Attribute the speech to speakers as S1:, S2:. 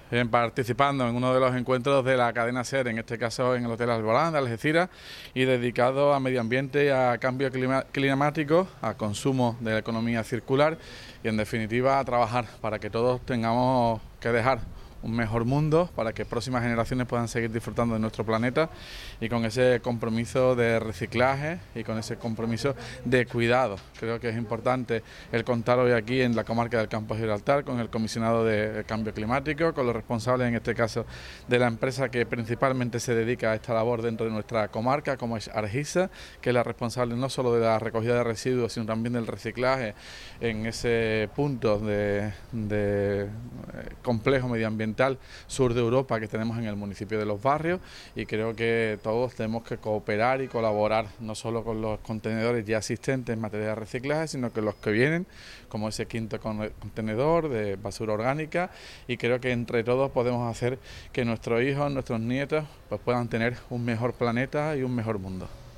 S1: participando en uno de los encuentros de la cadena SER, en este caso en el Hotel Alborán de Algeciras, y dedicado a medio ambiente, a cambio climático, a consumo de la economía circular y, en definitiva, a trabajar para que todos tengamos que dejar un mejor mundo, para que próximas generaciones puedan seguir disfrutando de nuestro planeta, y con ese compromiso de reciclaje y con ese compromiso de cuidado. Creo que es importante el contar hoy aquí en la comarca del Campo de Gibraltar con el comisionado de cambio climático, con los responsables en este caso de la empresa que principalmente se dedica a esta labor dentro de nuestra comarca, como es Argisa, que es la responsable no solo de la recogida de residuos, sino también del reciclaje en ese punto de complejo medioambiental sur de Europa que tenemos en el municipio de Los Barrios, y creo que todos tenemos que cooperar y colaborar no solo con los contenedores ya existentes en materia de reciclaje, sino que los que vienen, como ese quinto contenedor de basura orgánica, y creo que entre todos podemos hacer que nuestros hijos, nuestros nietos, pues puedan tener un mejor planeta y un mejor mundo.